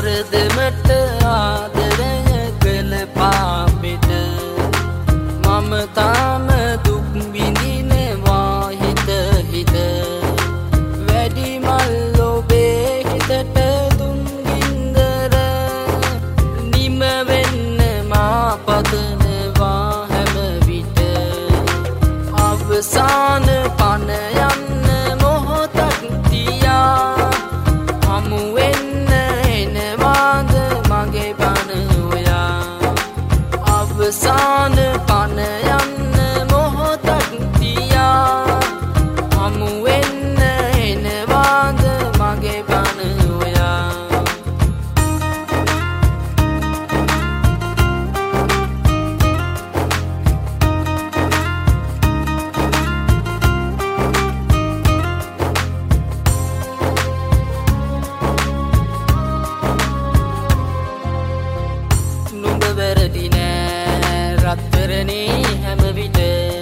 සරදමට ආදරය කළ පාපෙට මම තාම දුක් විඳිනවා හිත හිත වැඩි මල් ඔබේ හිතට දුන් ගින්දර නිම වෙන්න මා පතනවා හැම විට අවසාන පන යන්න මොහොතක් තියා හමු වෙන්න එනවාද මගේ පන ඔයා අවසාන පන යන්න මොහොතක් තියා හමු වෙන්න එනවාද මගේ පන ඔයා නුඹ වැරදි නෑ රත්තරනේ හැම විට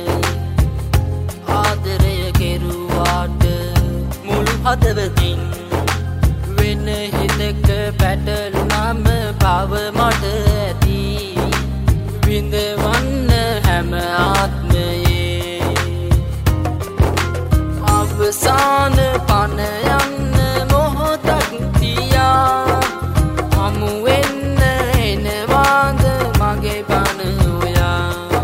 ආදරය කෙරුවාට මුළු හදවතින් වෙන හිතක පැටළුනම බව මට ඇති විඳවන්න හැම ආත්මයේ අවසාන පන යන්න මොහොතක් තියා හමු වෙන්න එනවාද මගේ පන ඔයා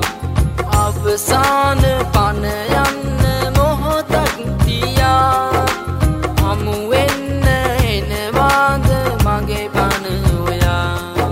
අවසාන පන යන්න මොහොතක් තියා හමු වෙන්න එනවාද මගේ පන ඔයා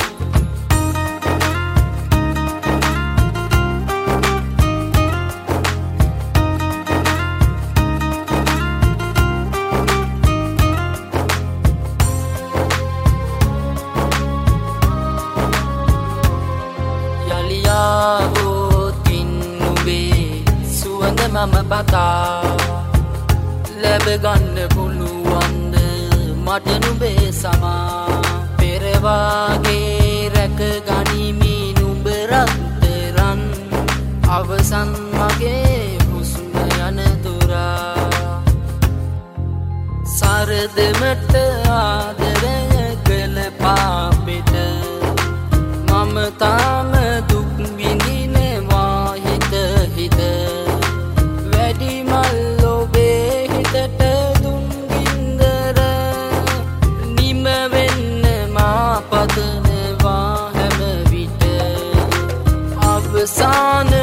යලියාවෝතින් නුඹේ සුවඳ මම පතා ලැබගන්න පුළුවන්ද මට නුඹේ සමා පෙරවාගේ රැක ගනිමි නුඹ රත්තරන් අවසන් මගේ හුස්ම යන තුරා සරදමට ආදරය කළ පාපෙට මම තාම දුක් විඳිනවා හිත හිත වැඩි මල් ඔබේ හිතට දුන් ගින්දර නිම වෙන්න මා පතනවා හැම විට අවසාන